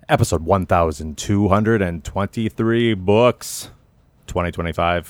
Episode 1223 books, 2025.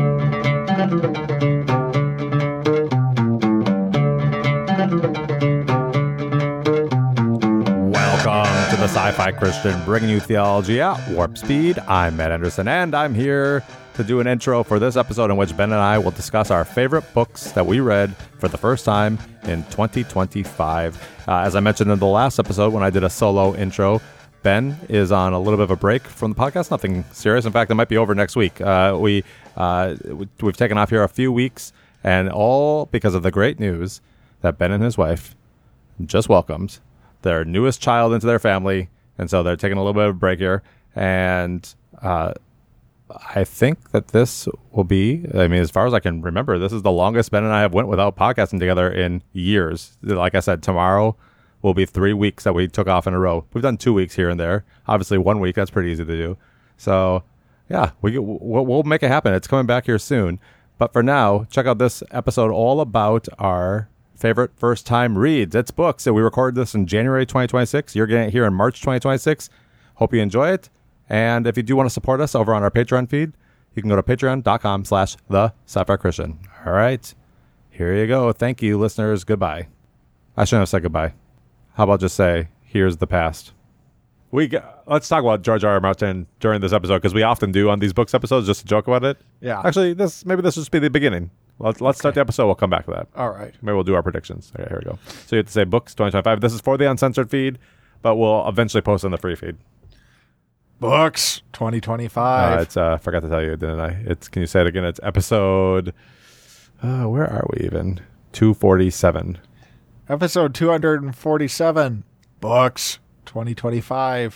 Welcome to the Sci-Fi Christian, bringing you theology at warp speed. I'm Matt Anderson, and I'm here to do an intro for this episode in which Ben and I will discuss our favorite books that we read for the first time in 2025. As I mentioned in the last episode when I did a solo intro, Ben is on a little bit of a break from the podcast. Nothing serious. In fact, it might be over next week. We've taken off here a few weeks, and all because of the great news that Ben and his wife just welcomed their newest child into their family, and so they're taking a little bit of a break here. And I think that this will be, as far as I can remember, this is the longest Ben and I have went without podcasting together in years. Like I said, tomorrow will be 3 weeks that we took off in a row. We've done 2 weeks here and there. Obviously, 1 week, that's pretty easy to do. So, yeah, we'll make it happen. It's coming back here soon. But for now, check out this episode all about our favorite first-time reads. It's books. So we recorded this in January 2026. You're getting it here in March 2026. Hope you enjoy it. And if you do want to support us over on our Patreon feed, you can go to patreon.com/the-sci-fi-christian. All right. Here you go. Thank you, listeners. Goodbye. I shouldn't have said goodbye. How about just say, here's the past. Let's talk about George R. R. Martin during this episode, because we often do on these books episodes, just to joke about it. Yeah. Actually, this will just be the beginning. Let's start the episode. We'll come back to that. All right. Maybe we'll do our predictions. Okay, here we go. So you have to say books 2025. This is for the uncensored feed, but we'll eventually post on the free feed. Books 2025. It's forgot to tell you, didn't I? Can you say it again? It's episode. Where are we even? 247. Episode 247. Books 2025.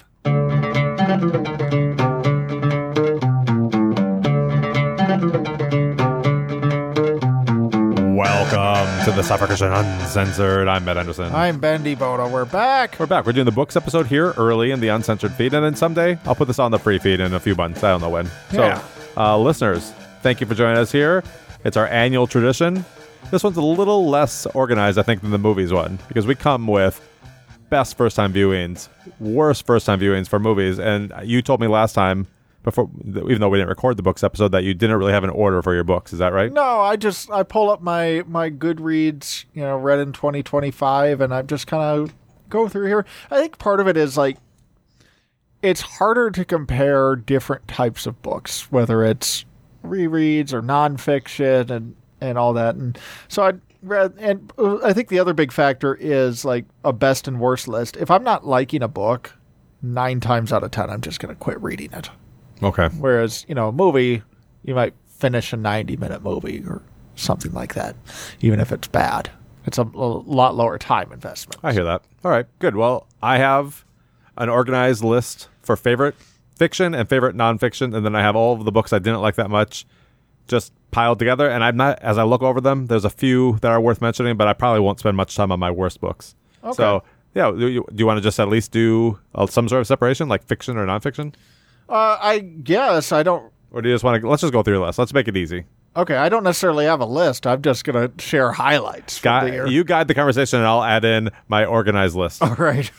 Welcome to the Sci-Fi Christian Uncensored. I'm Matt Anderson. I'm Ben DeBoto. We're back. We're doing the books episode here early in the uncensored feed, and then someday I'll put this on the free feed in a few months. I don't know when. Yeah. So, listeners, thank you for joining us here. It's our annual tradition. This one's a little less organized, I think, than the movies one, because we come with best first-time viewings, worst first-time viewings for movies, and you told me last time, before, even though we didn't record the books episode, that you didn't really have an order for your books. Is that right? No, I pull up my Goodreads, read in 2025, and I just kind of go through here. I think part of it is it's harder to compare different types of books, whether it's rereads or nonfiction and all that. And so I think the other big factor is a best and worst list. If I'm not liking a book, 9 times out of 10, I'm just going to quit reading it. Okay. Whereas, a movie, you might finish a 90-minute movie or something like that, even if it's bad. It's a lot lower time investment. I hear that. All right, good. Well, I have an organized list for favorite fiction and favorite nonfiction, and then I have all of the books I didn't like that much just piled together. And as I look over them, there's a few that are worth mentioning, but I probably won't spend much time on my worst books. Okay. So, yeah, do you want to just at least do some sort of separation, like fiction or nonfiction? I guess I don't. Or do you just want to? Let's just go through the list. Let's make it easy. Okay, I don't necessarily have a list. I'm just going to share highlights. You guide the conversation, and I'll add in my organized list. All right.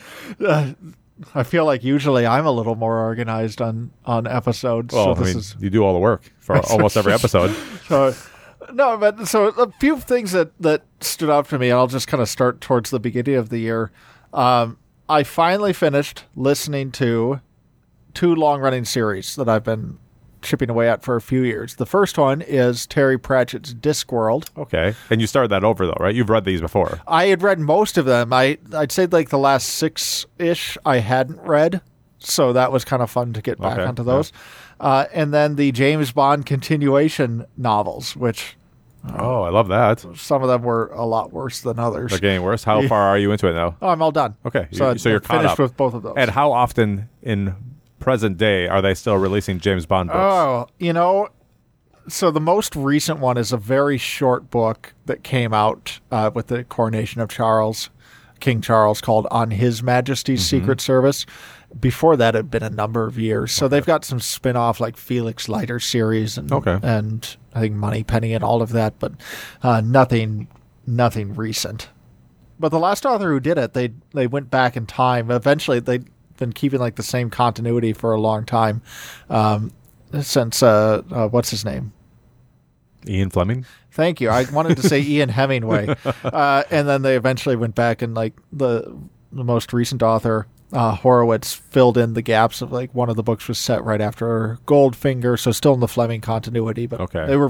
I feel like usually I'm a little more organized on episodes. Well, so you do all the work for almost every episode. So a few things that stood out to me, and I'll just kind of start towards the beginning of the year. I finally finished listening to 2 long-running series that I've been chipping away at for a few years. The first one is Terry Pratchett's Discworld. Okay. And you started that over, though, right? You've read these before. I had read most of them. I'd say the last 6-ish I hadn't read, so that was kind of fun to get back onto those. Yeah. And then the James Bond continuation novels, which... I love that. Some of them were a lot worse than others. They're getting worse? How far are you into it now? Oh, I'm all done. Okay. So you're caught finished up with both of those. And how often in present day are they still releasing James Bond books? Oh, so the most recent one is a very short book that came out with the coronation of King Charles, called On His Majesty's Secret Service. Before that, it had been a number of years. So they've got some spin-off like Felix Leiter series and I think Moneypenny and all of that, but nothing recent. But the last author who did it, they went back in time. Eventually, they been keeping like the same continuity for a long time, since what's his name? Ian Fleming. Thank you. I wanted to say Ian Hemingway, and then they eventually went back and like the most recent author, Horowitz, filled in the gaps of like one of the books was set right after Goldfinger, so still in the Fleming continuity. But Okay. they were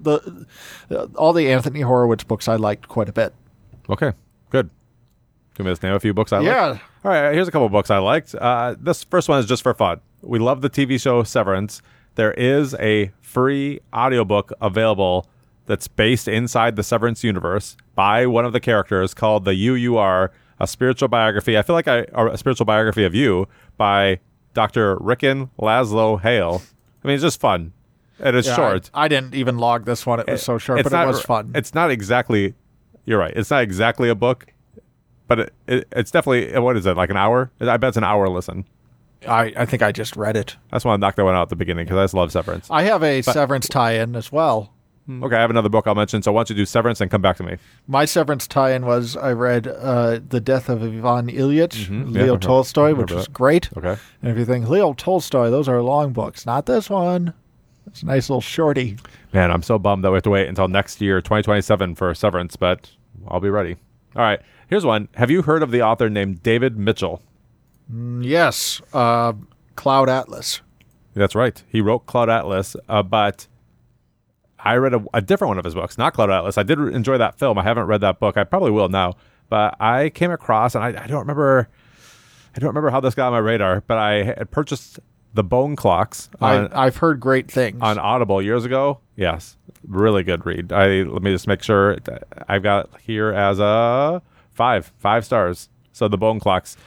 all the Anthony Horowitz books I liked quite a bit. Okay, good. Can we just name a few books I like? Yeah. All right, here's a couple of books I liked. This first one is just for fun. We love the TV show Severance. There is a free audiobook available that's based inside the Severance universe by one of the characters called The You Are, a spiritual biography. I feel like a spiritual biography of you by Dr. Rickon Laszlo Hale. I mean, it's just fun. And it's short. I didn't even log this one. It was so short, but it was fun. It's not exactly, you're right. It's not exactly a book, but it's definitely, what is it, like an hour? I bet it's an hour listen. I think I just read it. I just want to knock that one out at the beginning because I just love Severance. I have a Severance tie-in as well. Okay, I have another book I'll mention, so why don't you do Severance and come back to me? My Severance tie-in was I read The Death of Ivan Ilyich, Leo Tolstoy, which was great. Okay. And if you think, Leo Tolstoy, those are long books. Not this one. It's a nice little shorty. Man, I'm so bummed that we have to wait until next year, 2027, for Severance, but I'll be ready. All right, here's one. Have you heard of the author named David Mitchell? Yes. Cloud Atlas. That's right. He wrote Cloud Atlas, but I read a different one of his books, not Cloud Atlas. I did enjoy that film. I haven't read that book. I probably will now. But I came across, and I don't remember how this got on my radar, but I had purchased The Bone Clocks. I've heard great things. On Audible years ago. Yes. Really good read. Let me just make sure. I've got it here as a 5 stars. So The Bone Clocks.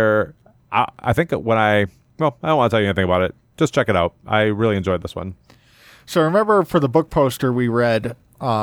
I think when I don't want to tell you anything about it. Just check it out. I really enjoyed this one. So remember for the book poster we read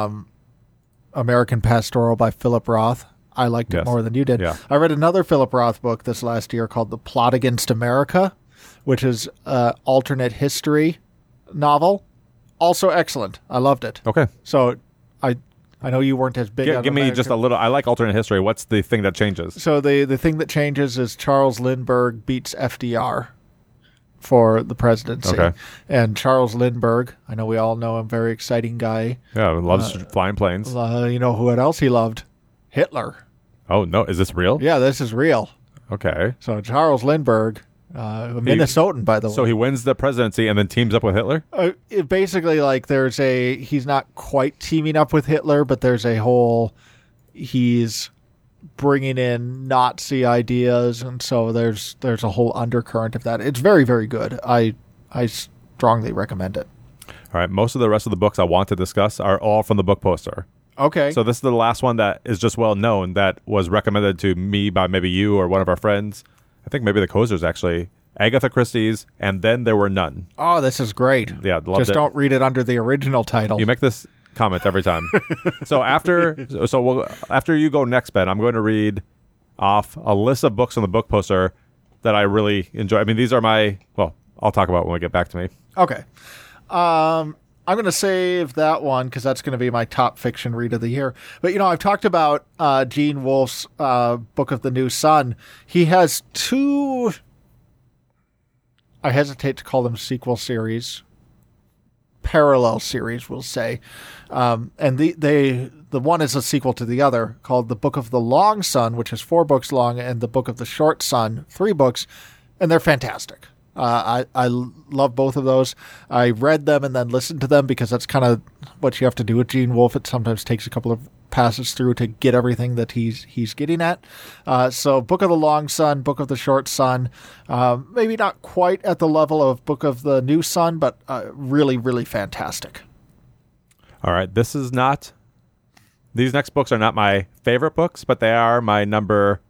American Pastoral by Philip Roth. I liked it more than you did. Yeah. I read another Philip Roth book this last year called The Plot Against America, which is an alternate history novel. Also excellent. I loved it. Okay. So I know you weren't as big on Give me American. just a little. I like alternate history. What's the thing that changes? So the thing that changes is Charles Lindbergh beats FDR for the presidency. Okay. And Charles Lindbergh, I know we all know him, very exciting guy. Yeah, loves flying planes. You know what else he loved? Hitler. Oh, no. Is this real? Yeah, this is real. Okay. So Charles Lindbergh, a Minnesotan, by the way. So he wins the presidency and then teams up with Hitler? Basically, like, he's not quite teaming up with Hitler, but there's a whole, he's bringing in Nazi ideas, and so there's a whole undercurrent of that. It's very, very good. I strongly recommend it. All right. Most of the rest of the books I want to discuss are all from the book poster. Okay. So this is the last one that is just well known that was recommended to me by maybe you or one of our friends. I think maybe the Kozers actually. Agatha Christie's, and Then There Were None. Oh, this is great. Yeah, loved Just it. don't read it under the original title. You make this comment every time. So after you go next, Ben, I'm going to read off a list of books on the book poster that I really enjoy. I mean, these are I'll talk about when we get back to me. Okay. I'm going to save that one because that's going to be my top fiction read of the year. But, I've talked about Gene Wolfe's Book of the New Sun. He has 2, I hesitate to call them sequel series, parallel series, we'll say. And the one is a sequel to the other called The Book of the Long Sun, which is 4 books long, and The Book of the Short Sun, 3 books. And they're fantastic. I love both of those. I read them and then listened to them because that's kind of what you have to do with Gene Wolfe. It sometimes takes a couple of passes through to get everything that he's getting at. So Book of the Long Sun, Book of the Short Sun, maybe not quite at the level of Book of the New Sun, but really, really fantastic. All right. These next books are not my favorite books, but they are my number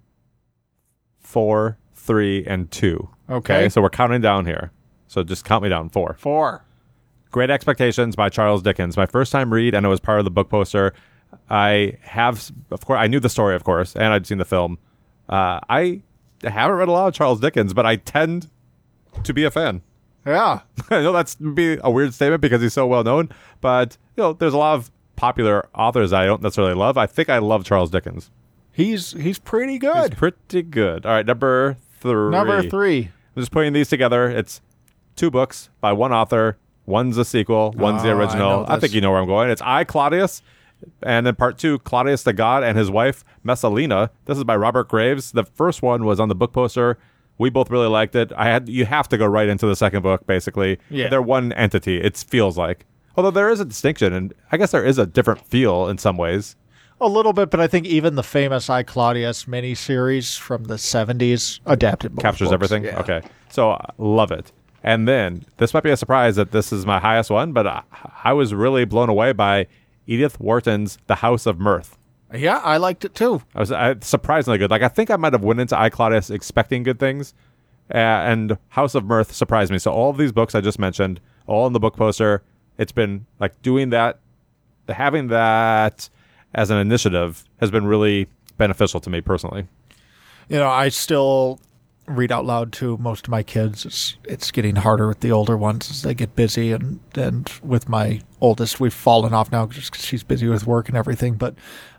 4, 3, and 2. Okay. So we're counting down here. So just count me down. 4. 4. Great Expectations by Charles Dickens. My first time read, and it was part of the book poster. I knew the story, of course, and I'd seen the film. I haven't read a lot of Charles Dickens, but I tend to be a fan. Yeah. I know that's be a weird statement because he's so well known, but there's a lot of popular authors I don't necessarily love. I think I love Charles Dickens. He's pretty good. He's pretty good. All right, number 3. Number 3. I'm just putting these together. It's 2 books by one author. One's a sequel. One's the original. I think you know where I'm going. It's I, Claudius. And then part 2, Claudius the God and his wife, Messalina. This is by Robert Graves. The first one was on the book poster. We both really liked it. You have to go right into the second book, basically. Yeah. They're one entity, it feels like. Although there is a distinction, and I guess there is a different feel in some ways. A little bit, but I think even the famous I, Claudius miniseries from the 70s adapted both Captures books. everything? Yeah. Okay. So, love it. And then, this might be a surprise that this is my highest one, but I was really blown away by Edith Wharton's The House of Mirth. Yeah, I liked it too. I was surprisingly good. Like, I think I might have went into I, Claudius expecting good things, and House of Mirth surprised me. So all of these books I just mentioned, all in the book poster, it's been like doing that, having that as an initiative has been really beneficial to me personally. You know, I still read out loud to most of my kids. It's getting harder with the older ones as they get busy, and with my oldest, we've fallen off now just because she's busy with work and everything. But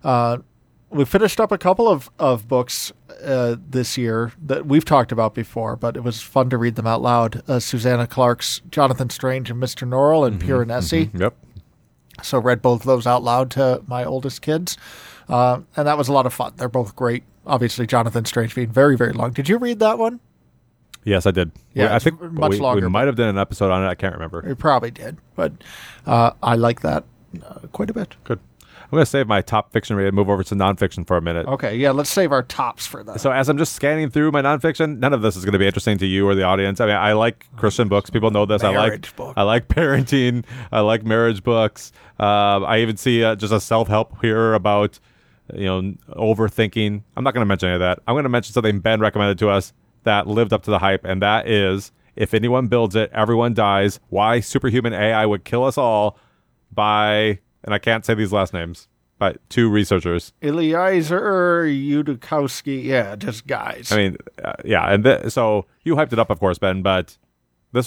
we finished up a couple of books this year that we've talked about before, but it was fun to read them out loud. Susanna Clark's Jonathan Strange and Mr. Norrell and Piranesi. Mm-hmm. Yep. So read both of those out loud to my oldest kids, and that was a lot of fun. They're both great. Obviously, Jonathan Strange being very, very long. Did you read that one? Yes, I did. Yeah, I think much longer. We might have done an episode on it. I can't remember. We probably did, but I like that quite a bit. Good. I'm going to save my top fiction read and move over to nonfiction for a minute. Okay, yeah, let's save our tops for that. So as I'm just scanning through my nonfiction, none of this is going to be interesting to you or the audience. I mean, I like Christian books. People know this. Marriage book. I like parenting. I like marriage books. I even see just a self-help here about, overthinking. I'm not going to mention any of that. I'm going to mention something Ben recommended to us that lived up to the hype, and that is, if anyone builds it, everyone dies. Why superhuman AI would kill us all by, and I can't say these last names, but 2 researchers. Eliezer Yudkowsky, yeah, just guys. I mean, yeah, and so you hyped it up, of course, Ben, but it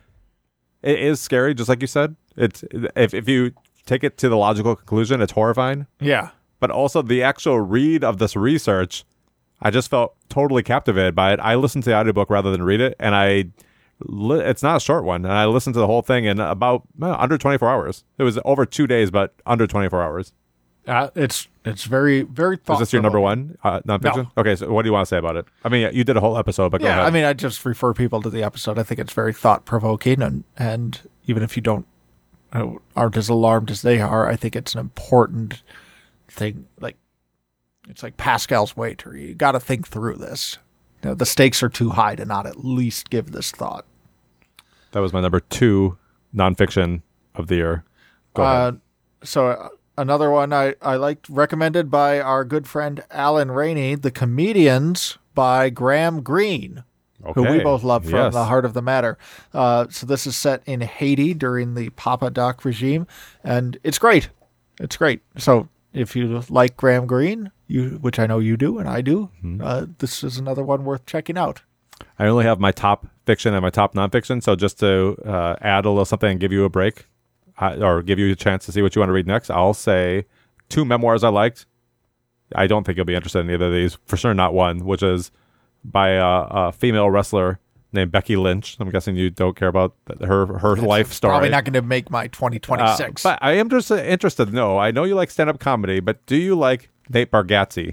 is scary, just like you said. It's if you take it to the logical conclusion, it's horrifying. Yeah. But also the actual read of this research, I just felt totally captivated by it. I listened to the audiobook rather than read it, and it's not a short one, and I listened to the whole thing in about under 24 hours. It was over 2 days, but under 24 hours. It's very, very thoughtful. Is this your number one nonfiction? No. Okay, so what do you want to say about it? I mean, you did a whole episode, but go ahead. I mean, I just refer people to the episode. I think it's very thought-provoking, and even if you aren't as alarmed as they are, I think it's an important thing. Like, it's like Pascal's wager. You got to think through this. The stakes are too high to not at least give this thought. That was my number 2 nonfiction of the year. Go ahead. So another one I liked, recommended by our good friend Alan Rainey, The Comedians by Graham Greene, who we both love from The Heart of the Matter. So this is set in Haiti during the Papa Doc regime, and it's great. It's great. So if you like Graham Greene, which I know you do and I do, this is another one worth checking out. I only have my top fiction and my top nonfiction, so just to add a little something and give you a break, or give you a chance to see what you want to read next, I'll say 2 memoirs I liked. I don't think you'll be interested in either of these. For sure not one, which is by a female wrestler named Becky Lynch. I'm guessing you don't care about her life story. Probably not going to make my 2026. But I am just interested to know. I know you like stand-up comedy, but do you like Nate Bargatze?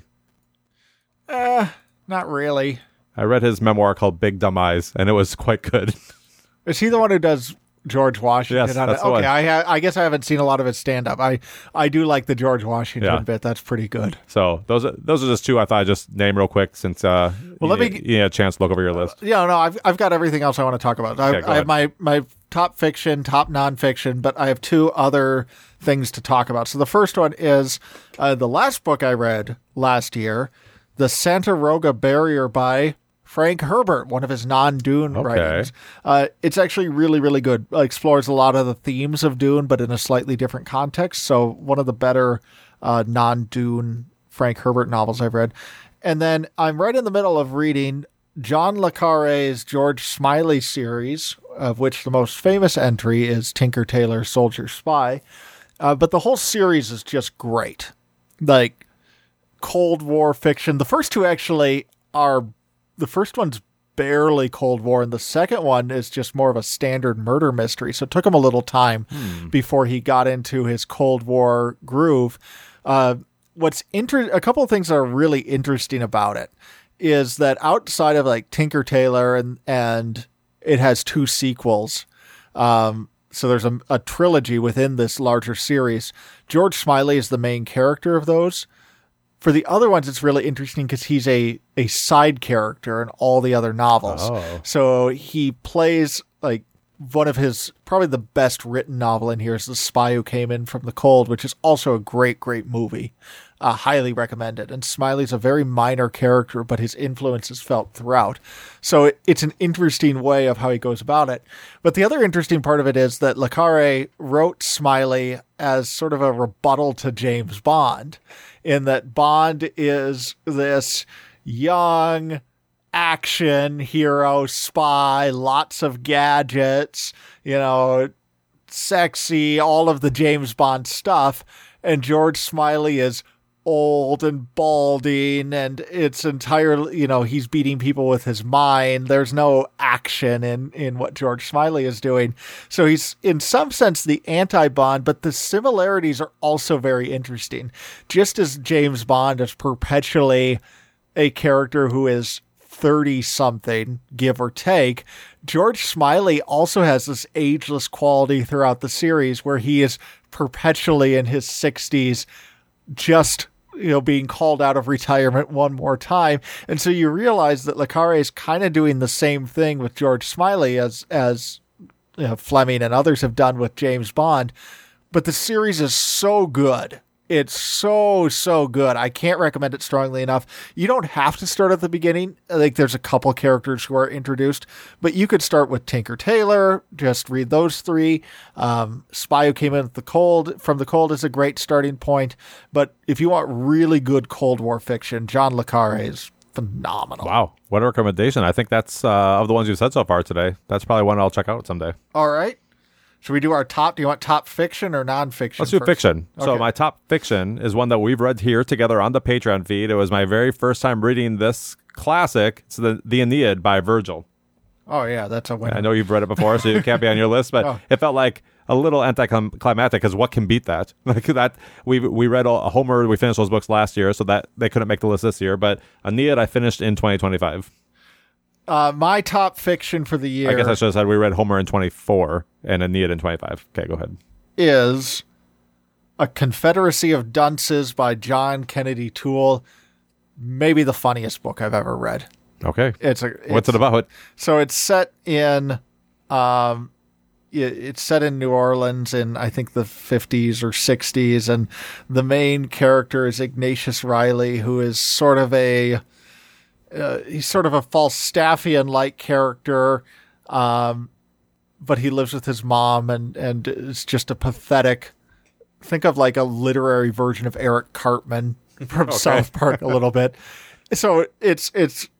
Not really. I read his memoir called Big Dumb Eyes, and it was quite good. Is he the one who does George Washington? Yes, that's the one. I guess I haven't seen a lot of his stand-up. I do like the George Washington bit. That's pretty good. So those are just 2 I thought I'd just name real quick since you had a chance to look over your list. I've got everything else I want to talk about. I have my top fiction, top nonfiction, but I have 2 other things to talk about. So the first one is the last book I read last year, The Santa Roga Barrier by Frank Herbert, one of his non-Dune writings. It's actually really, really good. Explores a lot of the themes of Dune, but in a slightly different context. So one of the better non-Dune Frank Herbert novels I've read. And then I'm right in the middle of reading John le Carré's George Smiley series, of which the most famous entry is Tinker Tailor Soldier Spy. But the whole series is just great. Like Cold War fiction. The first 2 actually are... The first one's barely Cold War, and the second one is just more of a standard murder mystery. So it took him a little time before he got into his Cold War groove. A couple of things that are really interesting about it is that outside of like Tinker Tailor and it has 2 sequels. So there's a trilogy within this larger series. George Smiley is the main character of those. For the other ones, it's really interesting because he's a side character in all the other novels. Oh. So he plays like one of his, probably the best written novel in here is The Spy Who Came In From the Cold, which is also a great, great movie. Highly recommended. And Smiley's a very minor character, but his influence is felt throughout. So it's an interesting way of how he goes about it. But the other interesting part of it is that Le Carre wrote Smiley as sort of a rebuttal to James Bond, in that Bond is this young action hero spy, lots of gadgets, sexy, all of the James Bond stuff. And George Smiley is old and balding, and it's entirely, he's beating people with his mind. There's no action in what George Smiley is doing. So he's, in some sense, the anti-Bond, but the similarities are also very interesting. Just as James Bond is perpetually a character who is 30-something, give or take, George Smiley also has this ageless quality throughout the series where he is perpetually in his 60s, just being called out of retirement one more time. And so you realize that Le Carre is kind of doing the same thing with George Smiley as Fleming and others have done with James Bond. But the series is so good. It's so, so good. I can't recommend it strongly enough. You don't have to start at the beginning. I think there's a couple characters who are introduced, but you could start with Tinker Tailor, just read those 3. Spy Who Came In From the Cold is a great starting point. But if you want really good Cold War fiction, John Le Carre is phenomenal. Wow. What a recommendation. I think that's, of the ones you've said so far today, that's probably one I'll check out someday. All right. Should we do our top? Do you want top fiction or nonfiction? Let's do first? fiction. Okay. So my top fiction is one that we've read here together on the Patreon feed. It was my very first time reading this classic. It's the Aeneid by Virgil. Oh, yeah, that's a winner. I know you've read it before, so it can't be on your list, but It felt like a little anticlimactic, because what can beat that? Like that, we read Homer. We finished those books last year, so that they couldn't make the list this year. But Aeneid, I finished in 2025. My top fiction for the year, I guess I should have said we read Homer in 24 and Aeneid in 25. Okay, go ahead. Is A Confederacy of Dunces by John Kennedy Toole. Maybe the funniest book I've ever read. Okay. What's it about? So it's set in New Orleans in, I think, the 50s or 60s, and the main character is Ignatius Riley, who is sort of he's sort of a Falstaffian-like character, but he lives with his mom, and it's just a pathetic. Think of like a literary version of Eric Cartman from South Park a little bit. So it's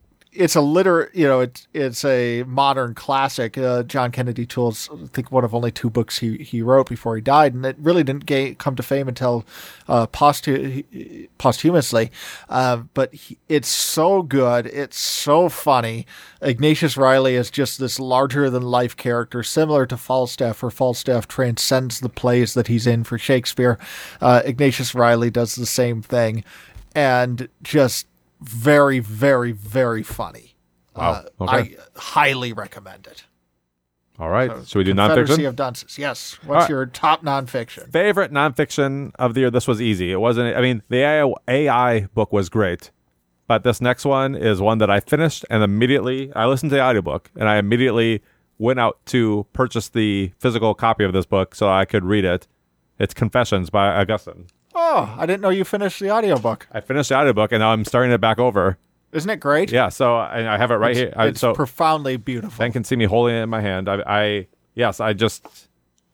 a it's a modern classic. John Kennedy Toole's, I think, one of only 2 books he wrote before he died, and it really didn't come to fame until posthumously. But it's so good. It's so funny. Ignatius Riley is just this larger than life character, similar to Falstaff, where Falstaff transcends the plays that he's in for Shakespeare. Ignatius Riley does the same thing, and just very, very, very funny. Wow. I highly recommend it. All right. Should we do Confederacy nonfiction? of Dunces. Yes. What's your top nonfiction? Favorite nonfiction of the year? This was easy. It wasn't. I mean, the AI book was great, but this next one is one that I finished and immediately I listened to the audiobook and I immediately went out to purchase the physical copy of this book so I could read it. It's Confessions by Augustine. Oh, I didn't know you finished the audiobook. I finished the audiobook and now I'm starting it back over. Isn't it great? Yeah, so I have it right here. It's profoundly beautiful. Ben can see me holding it in my hand. I don't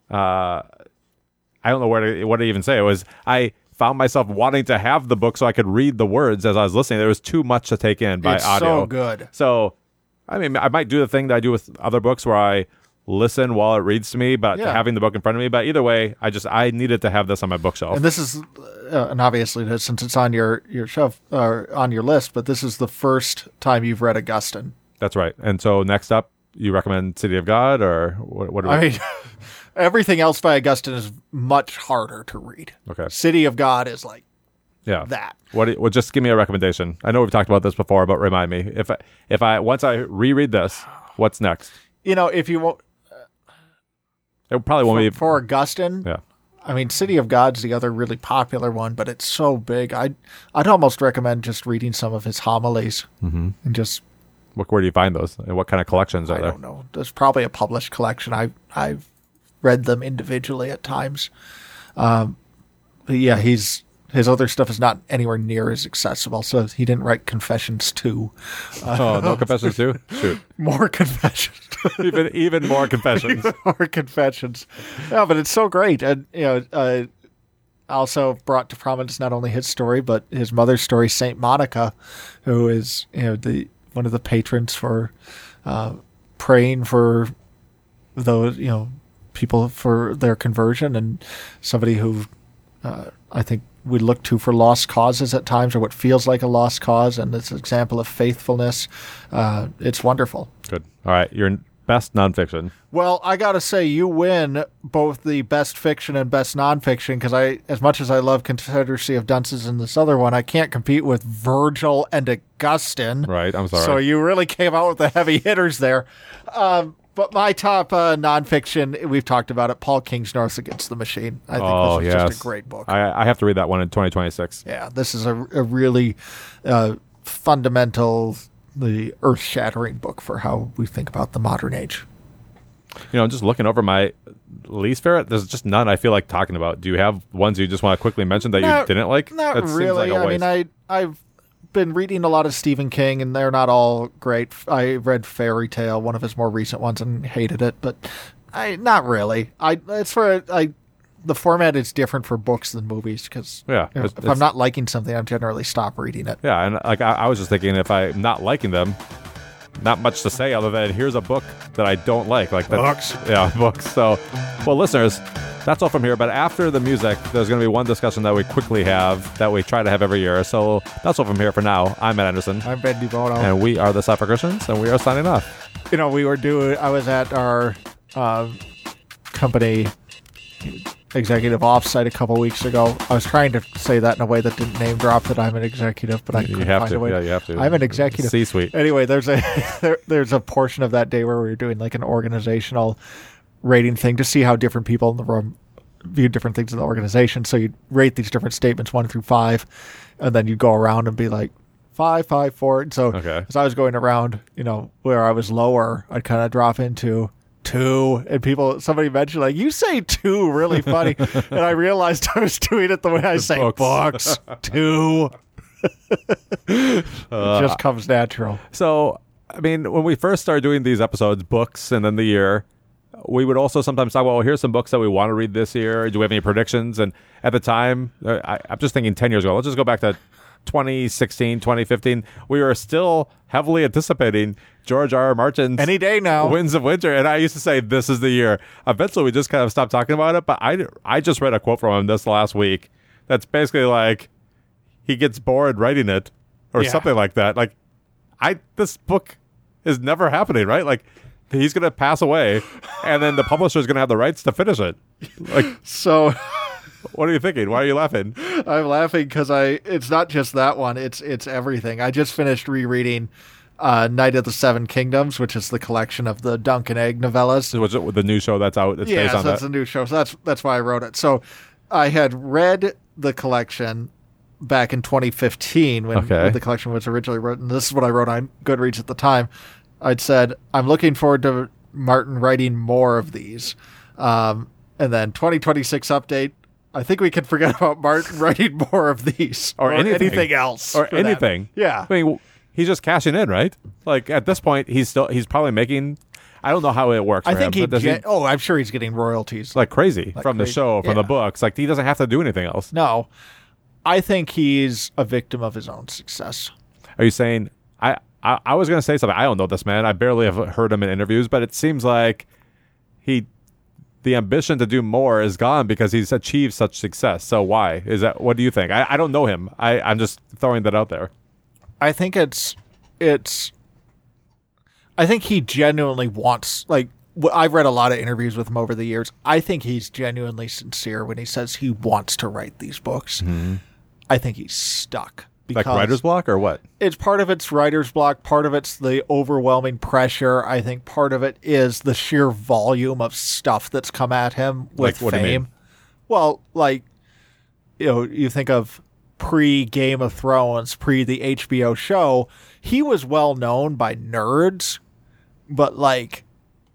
know what to even say. It was, I found myself wanting to have the book so I could read the words as I was listening. There was too much to take in by audio. So good. So, I mean, I might do the thing that I do with other books where I listen while it reads to me, but having the book in front of me. But either way, I needed to have this on my bookshelf. And this is, and obviously since it's on your shelf or on your list, but this is the first time you've read Augustine. That's right. And so next up, you recommend City of God, or what? I mean, everything else by Augustine is much harder to read. Okay. City of God is like Yeah. that. Well, just give me a recommendation. I know we've talked about this before, but remind me if I once I reread this, what's next? If you won't, It probably won't be for Augustine. Yeah. I mean, City of God's the other really popular one, but it's so big. I'd almost recommend just reading some of his homilies and just. Where do you find those, and what kind of collections are I there? don't know. There's probably a published collection. I've read them individually at times. But yeah, his other stuff is not anywhere near as accessible. So he didn't write Confessions 2. Oh, no Confessions too? Shoot. More Confessions. even more Confessions. More Confessions. Yeah, but it's so great. And, also brought to prominence not only his story, but his mother's story, Saint Monica, who is, one of the patrons for praying for those, people for their conversion, and somebody who I think we look to for lost causes at times, or what feels like a lost cause, and it's an example of faithfulness. It's wonderful. Good. All right. Your best nonfiction. Well, I got to say, you win both the best fiction and best nonfiction, because as much as I love Confederacy of Dunces and this other one, I can't compete with Virgil and Augustine. Right. I'm sorry. So you really came out with the heavy hitters there. But my top nonfiction, we've talked about it, Paul King's North Against the Machine. I think this is just a great book. I have to read that one in 2026. Yeah, this is a really fundamental, the earth-shattering book for how we think about the modern age. Just looking over my least favorite, there's just none I feel like talking about. Do you have ones you just want to quickly mention that you didn't like? Not that really. Seems like a waste. I've been reading a lot of Stephen King, and they're not all great. I read Fairy Tale, one of his more recent ones, and hated it, but not really. The format is different for books than movies, because if I'm not liking something, I generally stop reading it. Yeah, and I was just thinking, if I'm not liking them, not much to say other than here's a book that I don't like. Books. Yeah, books. So, well, listeners, that's all from here. But after the music, there's going to be one discussion that we quickly have, that we try to have every year. So that's all from here for now. I'm Matt Anderson. I'm Ben DeBono. And we are the Sci-Fi Christians, and we are signing off. I was at our company executive offsite a couple weeks ago. I was trying to say that in a way that didn't name drop that I'm an executive, but I couldn't find a way. Yeah, you have to. I'm an executive. C-suite. Anyway, there's a portion of that day where we were doing like an organizational rating thing to see how different people in the room view different things in the organization. So you'd rate these different statements 1 through 5, and then you'd go around and be like 5, 5, 4. And so as I was going around, where I was lower, I'd kind of drop into 2, and somebody mentioned, like, you say 2 really funny. And I realized I was doing it the way I say books. 2. It just comes natural. So, I mean, when we first started doing these episodes, books, and then the year, we would also sometimes talk about, well, here's some books that we want to read this year. Do we have any predictions? And at the time, I'm just thinking 10 years ago. Let's just go back to 2016, 2015. We were still heavily anticipating George R. R. Martin's any day now, Winds of Winter. And I used to say, this is the year. Eventually, we just kind of stopped talking about it. But I just read a quote from him this last week that's basically like, he gets bored writing it, or something like that. Like, this book is never happening, right? Like, he's going to pass away, and then the publisher is going to have the rights to finish it. Like, so what are you thinking? Why are you laughing? I'm laughing because it's not just that one. It's everything. I just finished rereading Night of the Seven Kingdoms, which is the collection of the Dunk and Egg novellas. Was it the new show that's out? It's based on that's a new show. So that's why I wrote it. So I had read the collection back in 2015 when the collection was originally written. This is what I wrote on Goodreads at the time. I'd said, I'm looking forward to Martin writing more of these. And then 2026 update, I think we can forget about Martin writing more of these. Or anything else. Or anything. That. Yeah. I mean, he's just cashing in, right? Like, at this point, he's probably making, I don't know how it works for him. I'm sure he's getting royalties. Like crazy from the show, from the books. Like, he doesn't have to do anything else. No. I think he's a victim of his own success. Are you saying... I was going to say something. I don't know this man. I barely have heard him in interviews, but it seems like the ambition to do more is gone because he's achieved such success. So why? What do you think? I don't know him. I'm just throwing that out there. I think it's I think he genuinely wants, like, I've read a lot of interviews with him over the years. I think he's genuinely sincere when he says he wants to write these books. Mm-hmm. I think he's stuck. Like writer's block or what? It's part of it's writer's block. Part of it's the overwhelming pressure. I think part of it is the sheer volume of stuff that's come at him with what do you mean? fame. Well, like, you think of pre-Game of Thrones, pre the HBO show, he was well known by nerds, but like,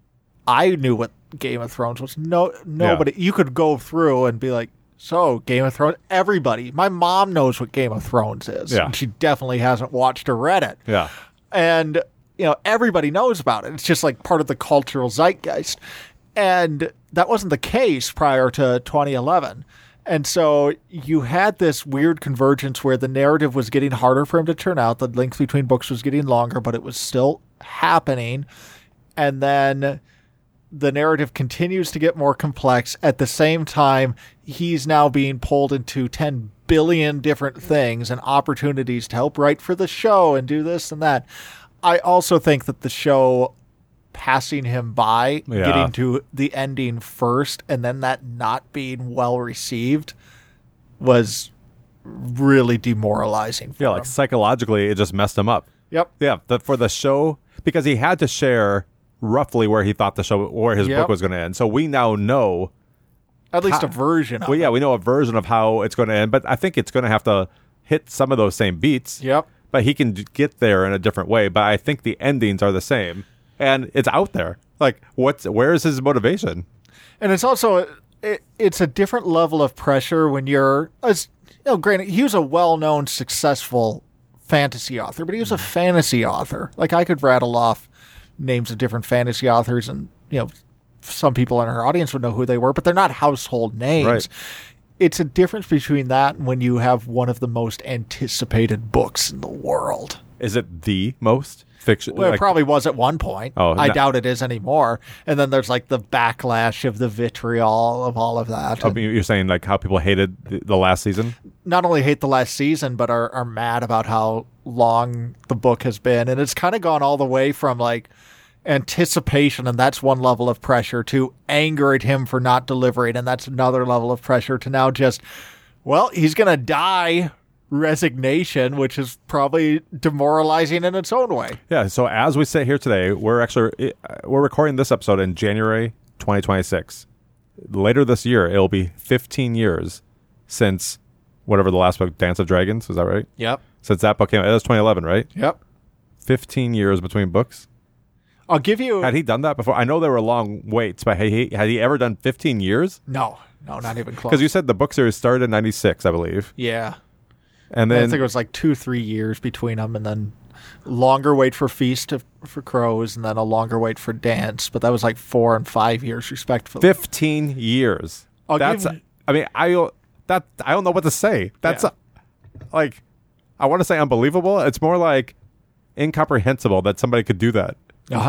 I knew what Game of Thrones was. Nobody. You could go through and be like, so, Game of Thrones, everybody. My mom knows what Game of Thrones is. Yeah. And she definitely hasn't watched or read it. Yeah. And, everybody knows about it. It's just like part of the cultural zeitgeist. And that wasn't the case prior to 2011. And so you had this weird convergence where the narrative was getting harder for him to turn out. The length between books was getting longer, but it was still happening. And then the narrative continues to get more complex. At the same time, he's now being pulled into 10 billion different things and opportunities to help write for the show and do this and that. I also think that the show passing him by, getting to the ending first, and then that not being well received was really demoralizing for him. Like psychologically, it just messed him up. Yep. Yeah, for the show, because he had to share roughly where he thought where his book was going to end. So we now know at least a version of it. Well, yeah, we know a version of how it's going to end, but I think it's going to have to hit some of those same beats. Yep. But he can get there in a different way. But I think the endings are the same, and it's out there. Like, where is his motivation? And it's also it's a different level of pressure when you're, granted, he was a well-known, successful fantasy author, but he was a fantasy author. Like, I could rattle off names of different fantasy authors, and some people in our audience would know who they were, but they're not household names. Right. It's a difference between that and when you have one of the most anticipated books in the world. Is it the most fiction? Well, it probably was at one point. I doubt it is anymore. And then there's like the backlash of the vitriol of all of that. Oh, you're saying like how people hated the last season? Not only hate the last season, but are mad about how long the book has been. And it's kind of gone all the way from like anticipation, and that's one level of pressure, to anger at him for not delivering, and that's another level of pressure, to now just, well, he's going to die resignation, which is probably demoralizing in its own way. Yeah, so as we sit here today, we're recording this episode in January 2026. Later this year, it'll be 15 years since whatever the last book, Dance of Dragons, is that right? Yep. Since that book came out. It was 2011, right? Yep. 15 years between books. I'll give you... Had he done that before? I know there were long waits, but had he ever done 15 years? No, not even close. Because you said the book series started in 96, I believe. Yeah. And then I think it was like 2-3 years between them, and then longer wait for Feast for Crows, and then a longer wait for Dance. But that was like 4 and 5 years, respectively. 15 years. I don't know what to say. That's like, I want to say unbelievable. It's more like incomprehensible that somebody could do that.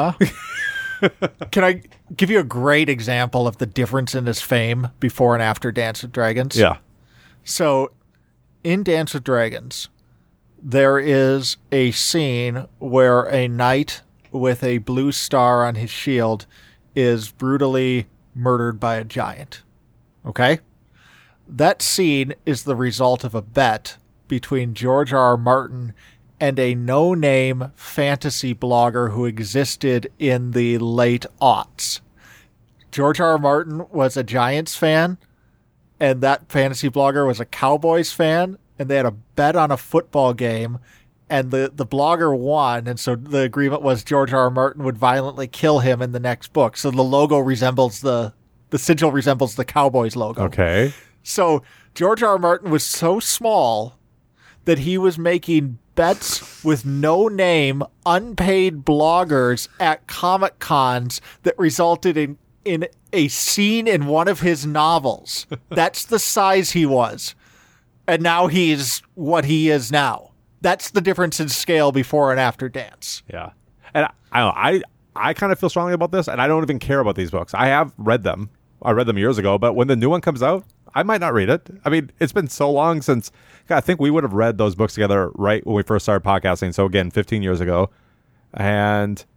Can I give you a great example of the difference in his fame before and after Dance with Dragons? Yeah. So, in Dance with Dragons, there is a scene where a knight with a blue star on his shield is brutally murdered by a giant. Okay? That scene is the result of a bet between George R. R. Martin and a no-name fantasy blogger who existed in the late aughts. George R. R. Martin was a Giants fan, and that fantasy blogger was a Cowboys fan, and they had a bet on a football game, and the blogger won, and so the agreement was George R. R. Martin would violently kill him in the next book. So the logo resembles the sigil resembles the Cowboys logo. Okay. So George R. R. Martin was so small that he was making bets with no-name, unpaid bloggers at Comic Cons that resulted in a scene in one of his novels. That's the size he was. And now he's what he is now. That's the difference in scale before and after Dance. Yeah. And I kind of feel strongly about this, and I don't even care about these books. I have read them. I read them years ago, but when the new one comes out, I might not read it. I mean, it's been so long since... God, I think we would have read those books together right when we first started podcasting. So again, 15 years ago. And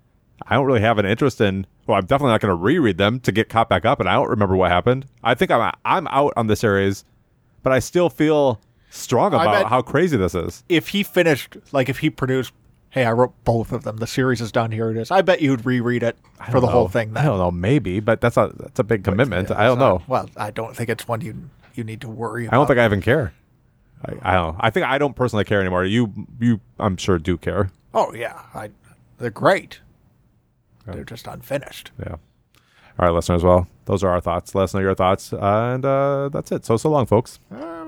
I don't really have an interest in. Well, I'm definitely not going to reread them to get caught back up, and I don't remember what happened. I think I'm out on the series, but I still feel strong about how crazy this is. If he finished, like if he produced, hey, I wrote both of them. The series is done. Here it is. I bet you'd reread it for the whole thing. Then. I don't know, maybe, but that's a big commitment. I don't know. Well, I don't think it's one you need to worry about. I don't think I even care. I don't know. I think I don't personally care anymore. You, I'm sure do care. Oh yeah, they're great. They're just unfinished. Yeah. All right, listeners. Well, those are our thoughts. Let us know your thoughts, and that's it. So long, folks.